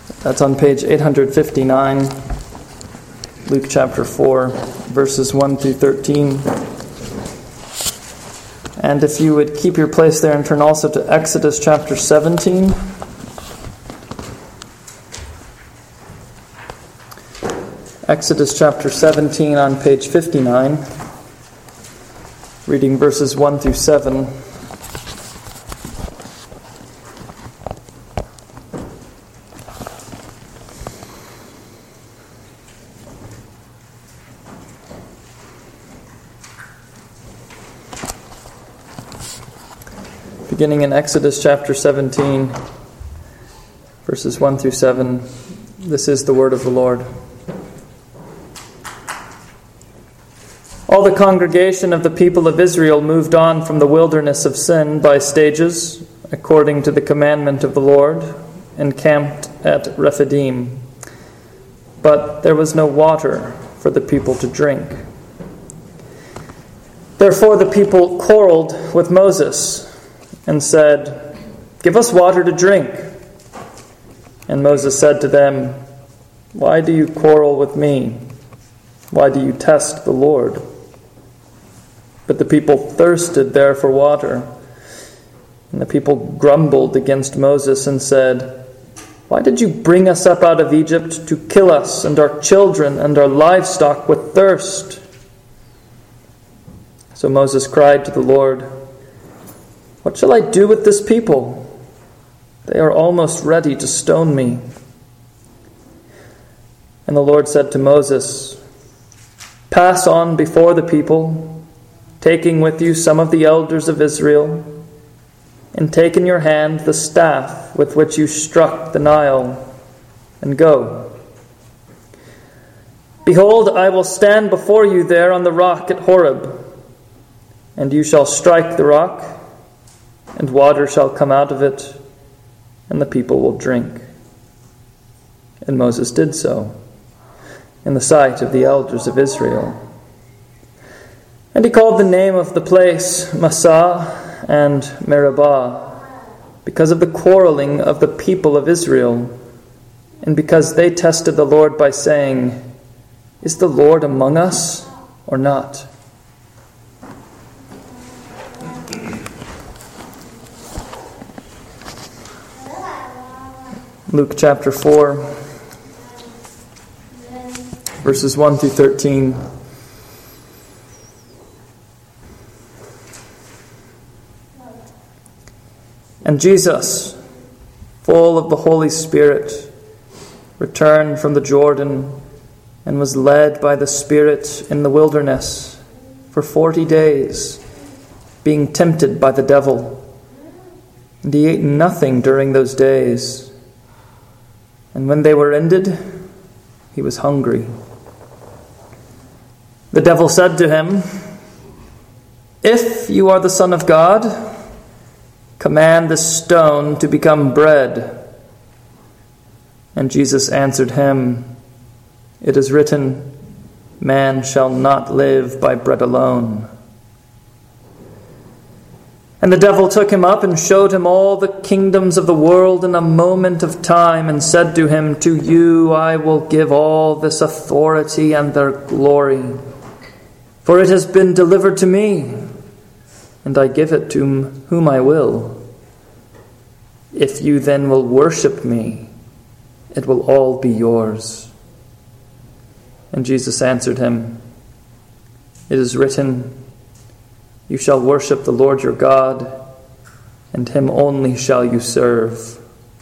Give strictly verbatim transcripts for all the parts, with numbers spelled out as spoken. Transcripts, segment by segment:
That's on page eight fifty-nine, Luke chapter four, verses one through thirteen. And if you would keep your place there and turn also to Exodus chapter seventeen. Exodus chapter seventeen on page fifty-nine, reading verses one through seven. Beginning in Exodus chapter seventeen, verses one through seven, this is the word of the Lord. All the congregation of the people of Israel moved on from the wilderness of Sin by stages, according to the commandment of the Lord, and camped at Rephidim. But there was no water for the people to drink. Therefore the people quarreled with Moses and said, "Give us water to drink." And Moses said to them, "Why do you quarrel with me? Why do you test the Lord?" But the people thirsted there for water. And the people grumbled against Moses and said, "Why did you bring us up out of Egypt to kill us and our children and our livestock with thirst?" So Moses cried to the Lord, "What shall I do with this people? They are almost ready to stone me." And the Lord said to Moses, "Pass on before the people, taking with you some of the elders of Israel, and take in your hand the staff with which you struck the Nile, and go. Behold, I will stand before you there on the rock at Horeb, and you shall strike the rock, and water shall come out of it, and the people will drink." And Moses did so, in the sight of the elders of Israel. And he called the name of the place Massah and Meribah, because of the quarreling of the people of Israel, and because they tested the Lord by saying, "Is the Lord among us or not?" Luke chapter four, verses one through thirteen. And Jesus, full of the Holy Spirit, returned from the Jordan and was led by the Spirit in the wilderness for forty days, being tempted by the devil. And he ate nothing during those days. And when they were ended, he was hungry. The devil said to him, "If you are the Son of God, command this stone to become bread." And Jesus answered him, "It is written, man shall not live by bread alone." And the devil took him up and showed him all the kingdoms of the world in a moment of time, and said to him, "To you I will give all this authority and their glory, for it has been delivered to me, and I give it to whom I will. If you then will worship me, it will all be yours." And Jesus answered him, "It is written, you shall worship the Lord your God, and him only shall you serve."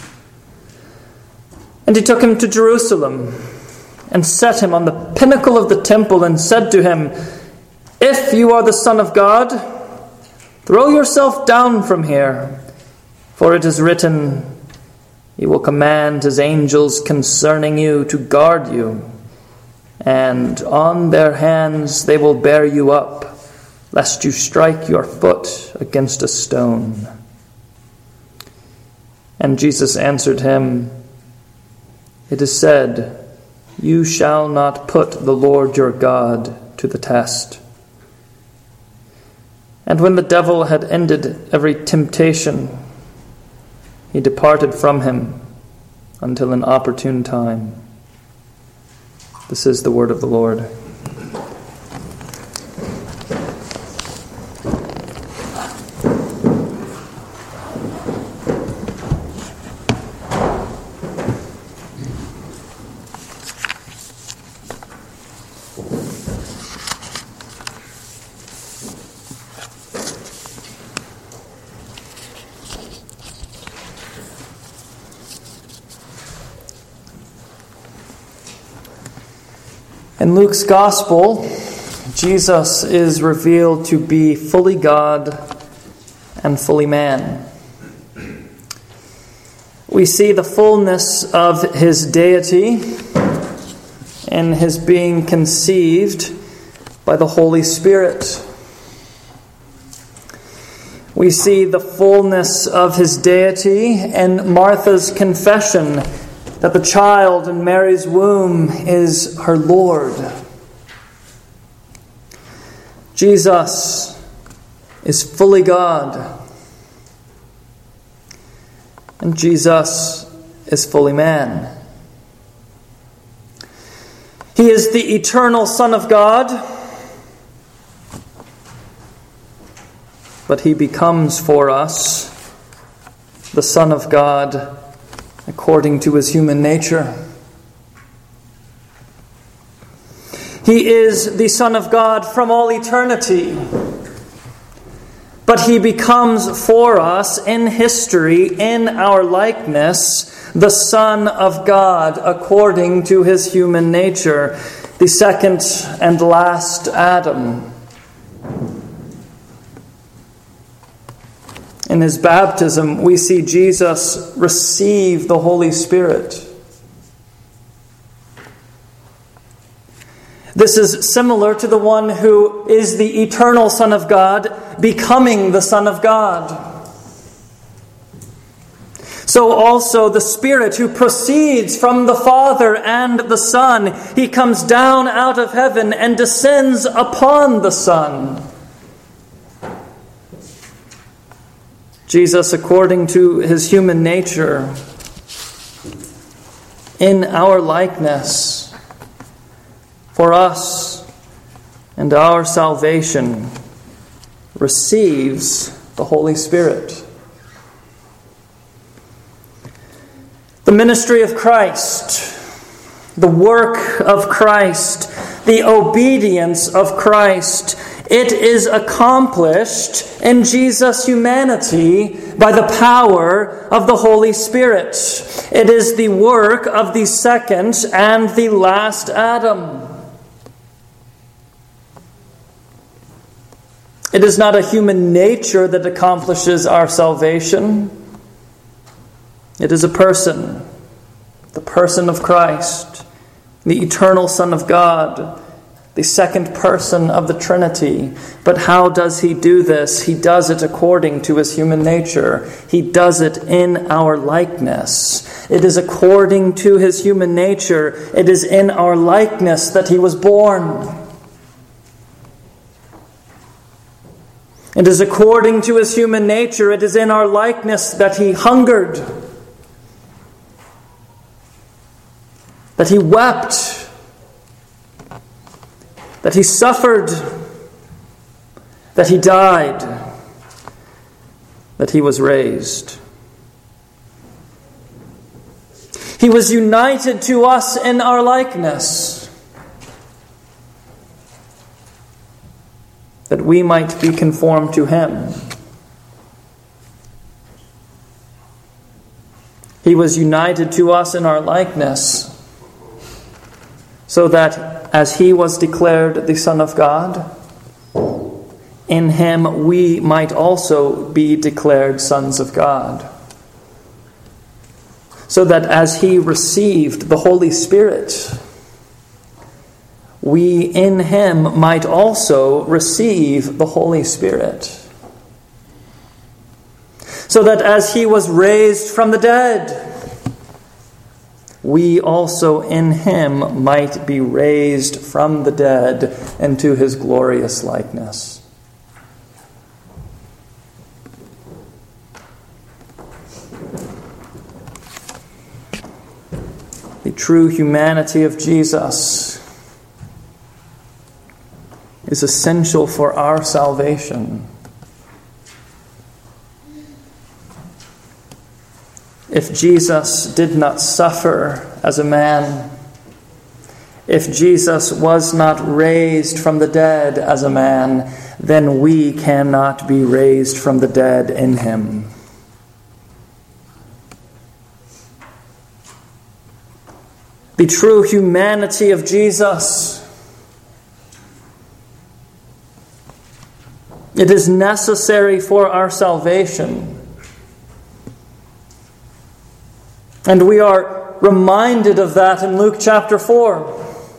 And he took him to Jerusalem, and set him on the pinnacle of the temple, and said to him, "If you are the Son of God, throw yourself down from here, for it is written, he will command his angels concerning you to guard you, and on their hands they will bear you up, lest you strike your foot against a stone." And Jesus answered him, "It is said, you shall not put the Lord your God to the test." And when the devil had ended every temptation, he departed from him until an opportune time. This is the word of the Lord. In Luke's Gospel, Jesus is revealed to be fully God and fully man. We see the fullness of his deity in his being conceived by the Holy Spirit. We see the fullness of his deity in Martha's confession that the child in Mary's womb is her Lord. Jesus is fully God, and Jesus is fully man. He is the eternal Son of God, but he becomes for us the Son of God according to his human nature. He is the Son of God from all eternity, but he becomes for us in history, in our likeness, the Son of God according to his human nature, the second and last Adam. In his baptism, we see Jesus receive the Holy Spirit. This is similar to the one who is the eternal Son of God becoming the Son of God. So also the Spirit who proceeds from the Father and the Son, he comes down out of heaven and descends upon the Son. Jesus, according to his human nature, in our likeness, for us and our salvation, receives the Holy Spirit. The ministry of Christ, the work of Christ, the obedience of Christ, it is accomplished in Jesus' humanity by the power of the Holy Spirit. It is the work of the second and the last Adam. It is not a human nature that accomplishes our salvation. It is a person, the person of Christ, the eternal Son of God, the second person of the Trinity. But how does he do this? He does it according to his human nature. He does it in our likeness. It is according to his human nature. It is in our likeness that he was born. It is according to his human nature. It is in our likeness that he hungered, that he wept, that he suffered, that he died, that he was raised. He was united to us in our likeness, that we might be conformed to him. He was united to us in our likeness, so that as he was declared the Son of God, in him we might also be declared sons of God. So that as he received the Holy Spirit, we in him might also receive the Holy Spirit. So that as he was raised from the dead, we also in him might be raised from the dead into his glorious likeness. The true humanity of Jesus is essential for our salvation. If Jesus did not suffer as a man, if Jesus was not raised from the dead as a man, then we cannot be raised from the dead in him. The true humanity of Jesus, it is necessary for our salvation. And we are reminded of that in Luke chapter four.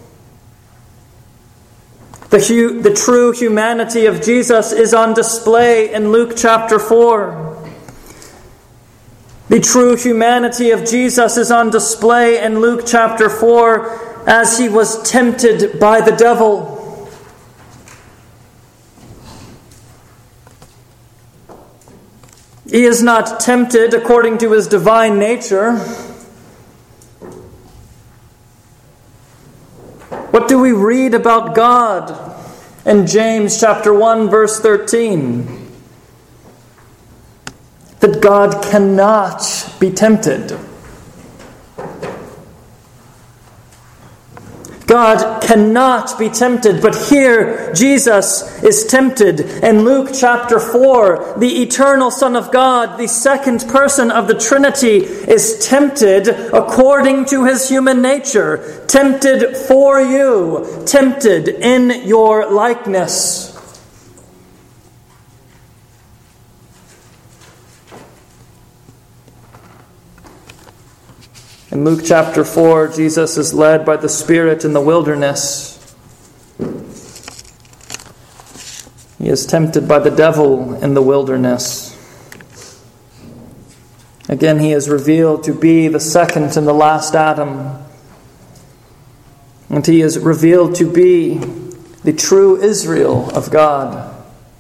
The, hu- the true humanity of Jesus is on display in Luke chapter four. The true humanity of Jesus is on display in Luke chapter four as he was tempted by the devil. He is not tempted according to his divine nature. What do we read about God in James chapter one verse thirteen? That God cannot be tempted. God cannot be tempted, but here Jesus is tempted. In Luke chapter four, the eternal Son of God, the second person of the Trinity, is tempted according to his human nature. Tempted for you, tempted in your likeness. In Luke chapter four, Jesus is led by the Spirit in the wilderness. He is tempted by the devil in the wilderness. Again, he is revealed to be the second and the last Adam. And he is revealed to be the true Israel of God.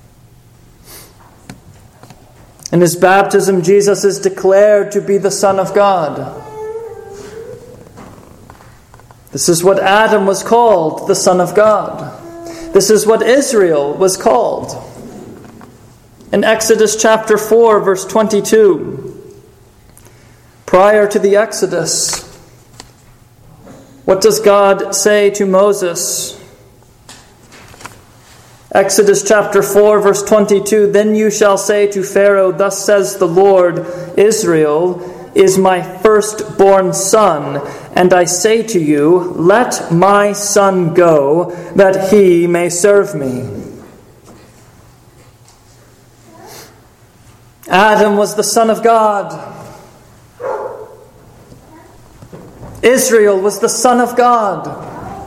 In his baptism, Jesus is declared to be the Son of God. This is what Adam was called, the Son of God. This is what Israel was called. In Exodus chapter four, verse twenty-two, prior to the Exodus, what does God say to Moses? Exodus chapter four, verse twenty-two, "Then you shall say to Pharaoh, thus says the Lord, Israel is my firstborn son, and I say to you, let my son go, that he may serve me." Adam was the Son of God. Israel was the Son of God.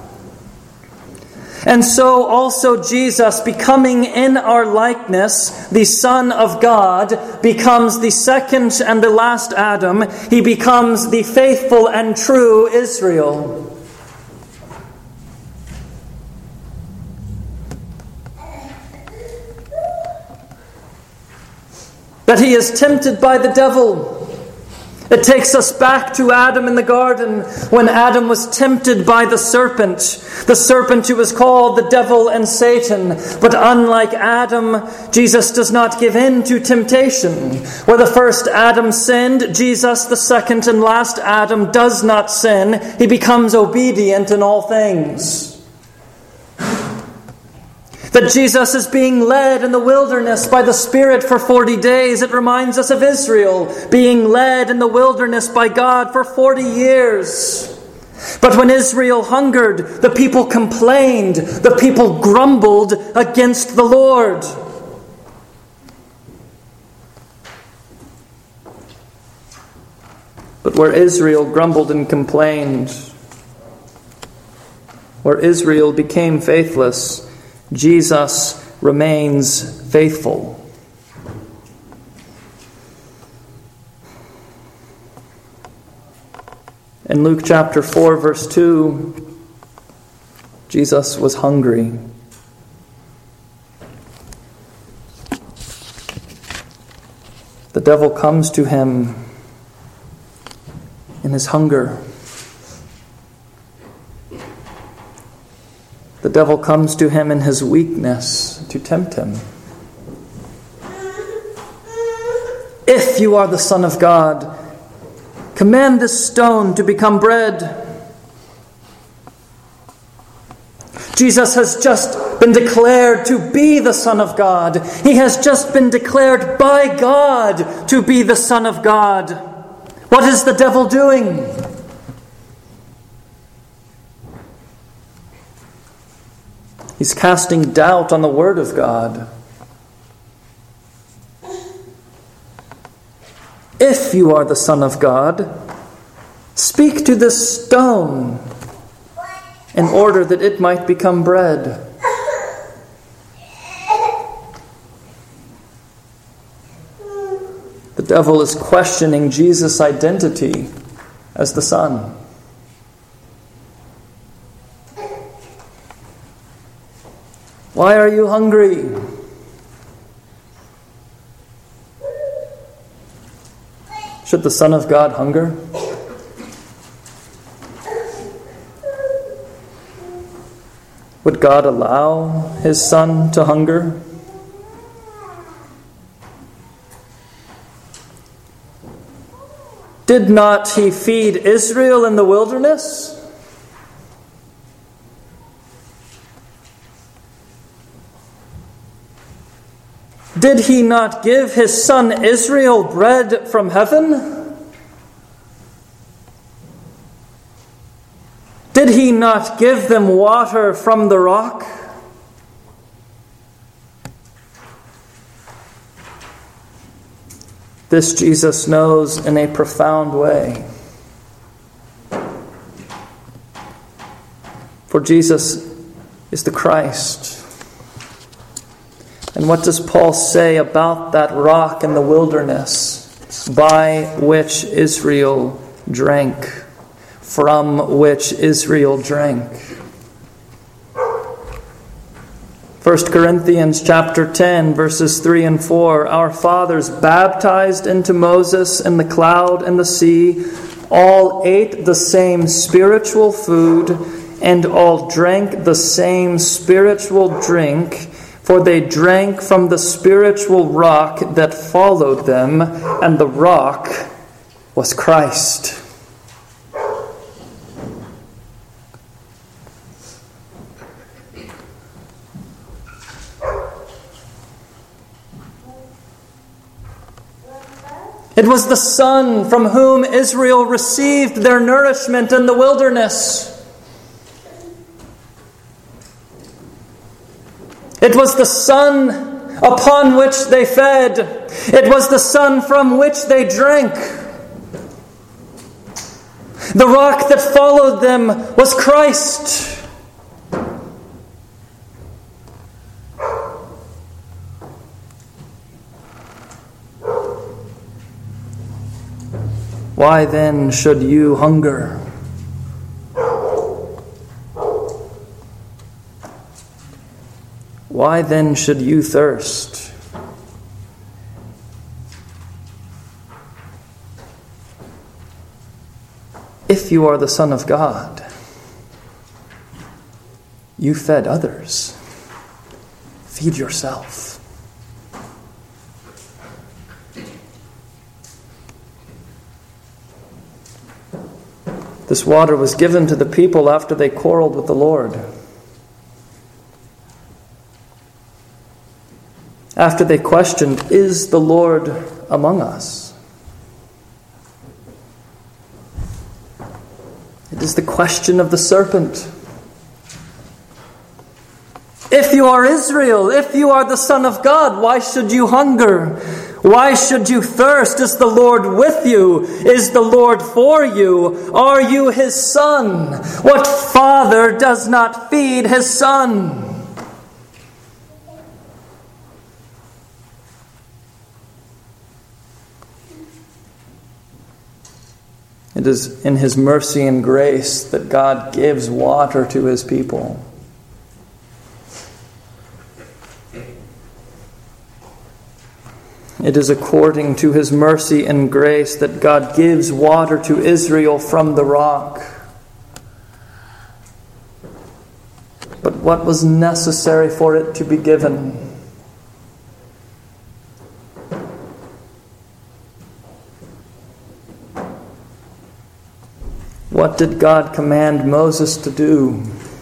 And so also Jesus, becoming in our likeness, the Son of God, becomes the second and the last Adam. He becomes the faithful and true Israel. That he is tempted by the devil. It takes us back to Adam in the garden when Adam was tempted by the serpent. The serpent who was called the devil and Satan. But unlike Adam, Jesus does not give in to temptation. Where the first Adam sinned, Jesus, the second and last Adam, does not sin. He becomes obedient in all things. That Jesus is being led in the wilderness by the Spirit for forty days. It reminds us of Israel being led in the wilderness by God for forty years. But when Israel hungered, the people complained. The people grumbled against the Lord. But where Israel grumbled and complained, where Israel became faithless, Jesus remains faithful. In Luke chapter four, verse two, Jesus was hungry. The devil comes to him in his hunger. The devil comes to him in his weakness to tempt him. If you are the Son of God, command this stone to become bread. Jesus has just been declared to be the Son of God. He has just been declared by God to be the Son of God. What is the devil doing? He's casting doubt on the Word of God. If you are the Son of God, speak to this stone in order that it might become bread. The devil is questioning Jesus' identity as the Son. Why are you hungry? Should the Son of God hunger? Would God allow His Son to hunger? Did not He feed Israel in the wilderness? Did He not give His son Israel bread from heaven? Did He not give them water from the rock? This Jesus knows in a profound way. For Jesus is the Christ. And what does Paul say about that rock in the wilderness by which Israel drank, from which Israel drank? First Corinthians chapter ten, verses three and four. Our fathers baptized into Moses in the cloud and the sea, all ate the same spiritual food, and all drank the same spiritual drink, for they drank from the spiritual rock that followed them, and the rock was Christ. It was the Son from whom Israel received their nourishment in the wilderness. It was the Son upon which they fed. It was the Son from which they drank. The rock that followed them was Christ. Why then should you hunger? Why then should you thirst? If you are the Son of God, you fed others. Feed yourself. This water was given to the people after they quarreled with the Lord. After they questioned, "Is the Lord among us?" It is the question of the serpent. If you are Israel, if you are the Son of God, why should you hunger? Why should you thirst? Is the Lord with you? Is the Lord for you? Are you His son? What father does not feed his son? It is in His mercy and grace that God gives water to His people. It is according to His mercy and grace that God gives water to Israel from the rock. but what was necessary for it to be given. What did God command Moses to do?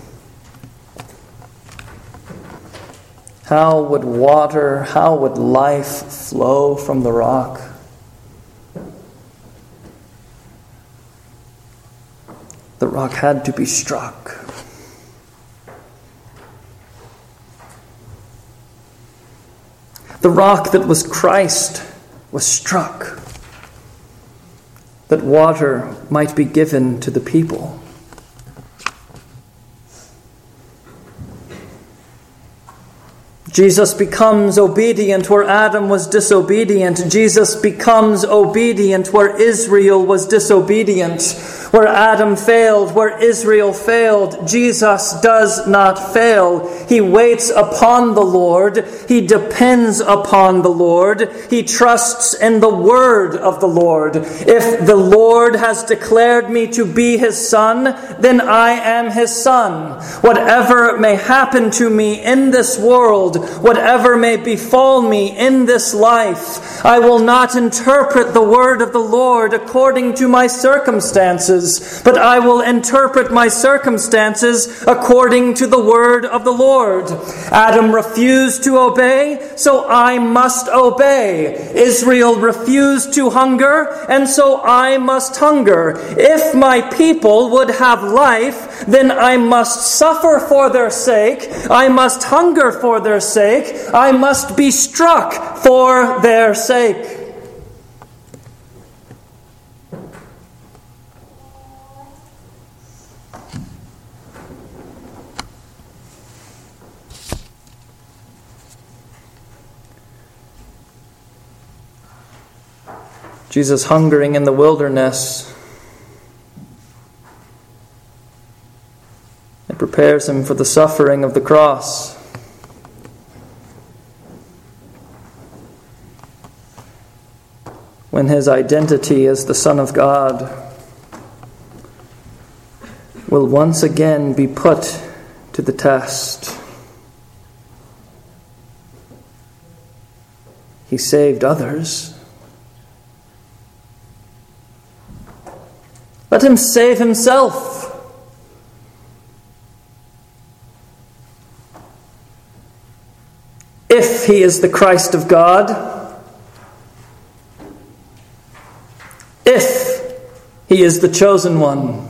How would water, how would life flow from the rock? The rock had to be struck. The rock that was Christ was struck, that water might be given to the people. Jesus becomes obedient where Adam was disobedient. Jesus becomes obedient where Israel was disobedient. Where Adam failed, where Israel failed, Jesus does not fail. He waits upon the Lord. He depends upon the Lord. He trusts in the word of the Lord. If the Lord has declared me to be his son, then I am his son. Whatever may happen to me in this world, whatever may befall me in this life, I will not interpret the word of the Lord according to my circumstances, but I will interpret my circumstances according to the word of the Lord. Adam refused to obey, so I must obey. Israel refused to hunger, and so I must hunger. If my people would have life, then I must suffer for their sake. I must hunger for their sake. I must be struck for their sake. Jesus hungering in the wilderness, it prepares him for the suffering of the cross. When his identity as the Son of God will once again be put to the test. He saved others. Let him save himself. If he is the Christ of God, if he is the chosen one,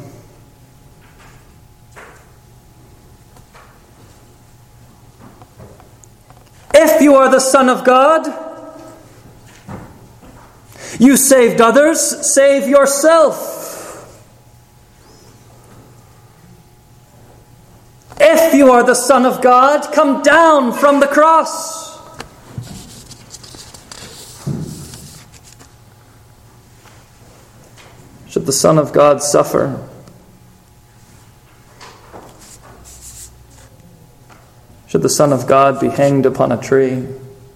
if you are the Son of God, you saved others, save yourself. If you are the Son of God, come down from the cross. Should the Son of God suffer? Should the Son of God be hanged upon a tree?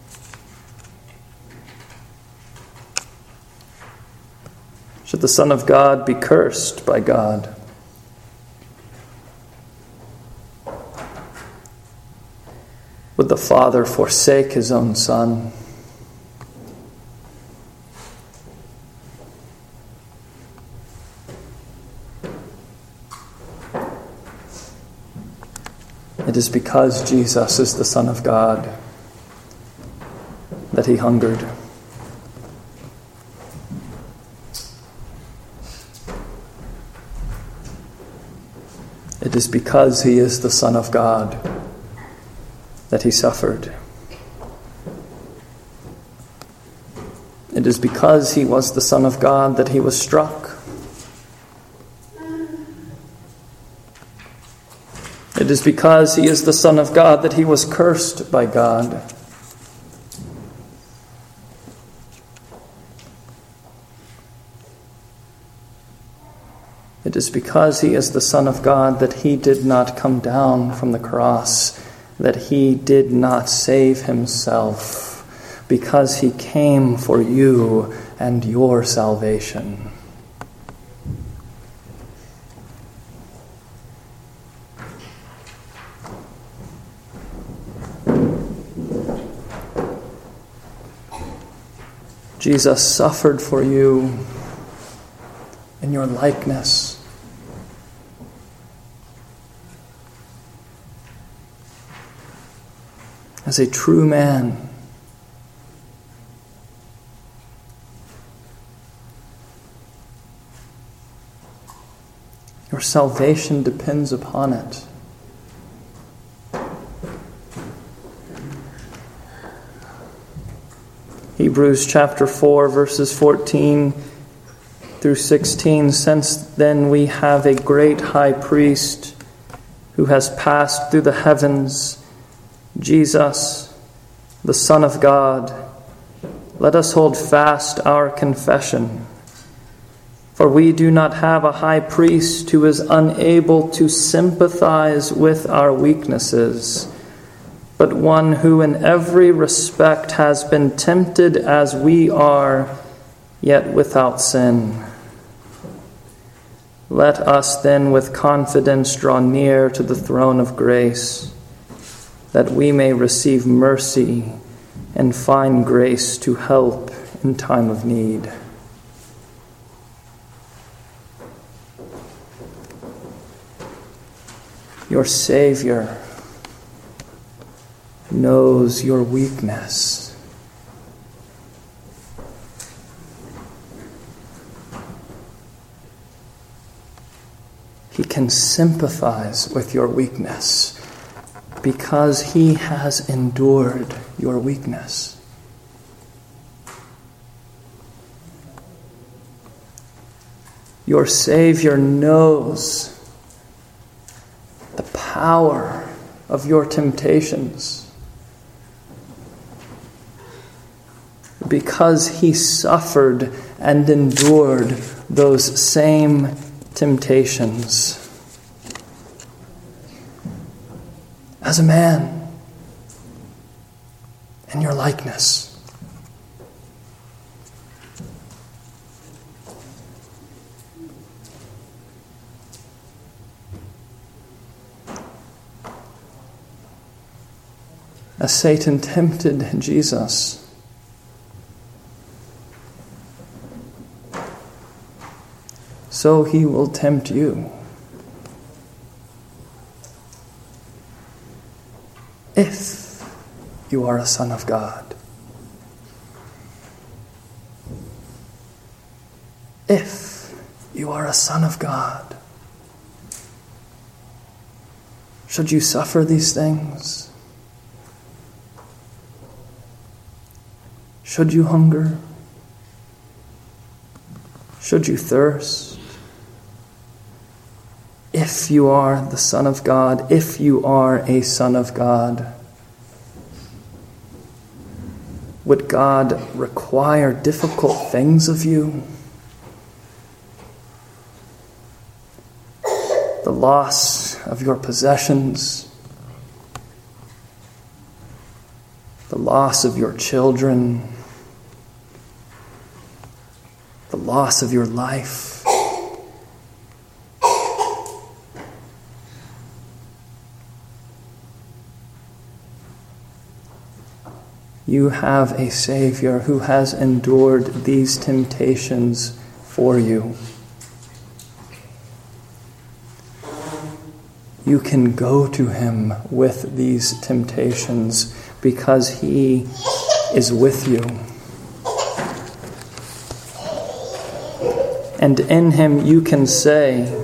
Should the Son of God be cursed by God? Would the Father forsake his own Son? It is because Jesus is the Son of God that he hungered. It is because he is the Son of God that he suffered. It is because he was the Son of God that he was struck. It is because he is the Son of God that he was cursed by God. It is because he is the Son of God that he did not come down from the cross, that he did not save himself, because he came for you and your salvation. Jesus suffered for you in your likeness. As a true man. Your salvation depends upon it. Hebrews chapter four, verses fourteen through sixteen. Since then we have a great high priest who has passed through the heavens, Jesus, the Son of God. Let us hold fast our confession. For we do not have a high priest who is unable to sympathize with our weaknesses, but one who in every respect has been tempted as we are, yet without sin. Let us then with confidence draw near to the throne of grace, that we may receive mercy and find grace to help in time of need. Your Savior knows your weakness. He can sympathize with your weakness because he has endured your weakness. Your Savior knows the power of your temptations because he suffered and endured those same temptations as a man in your likeness. As Satan tempted Jesus, so he will tempt you. If you are a son of God. If you are a son of God. Should you suffer these things? Should you hunger? Should you thirst? If you are the Son of God, if you are a son of God, would God require difficult things of you? The loss of your possessions, the loss of your children, the loss of your life. You have a Savior who has endured these temptations for you. You can go to him with these temptations because he is with you. And in him you can say,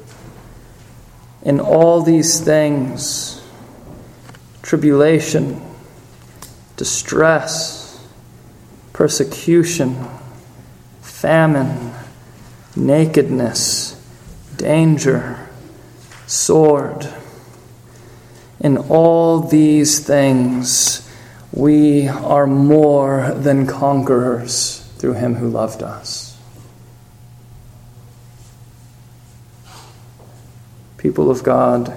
in all these things, tribulation, distress, persecution, famine, nakedness, danger, sword. In all these things, we are more than conquerors through him who loved us. People of God,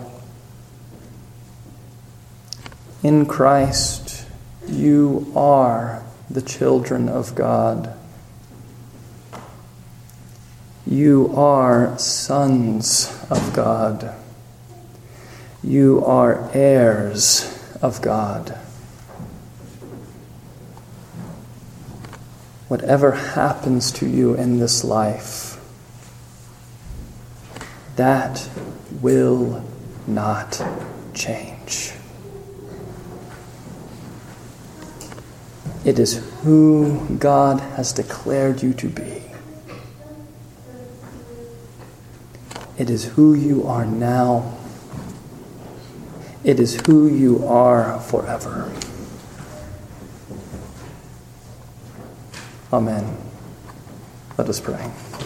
in Christ, you are the children of God. You are sons of God. You are heirs of God. whatever happens to you in this life, that will not change. It is who God has declared you to be. It is who you are now. It is who you are forever. Amen. Let us pray.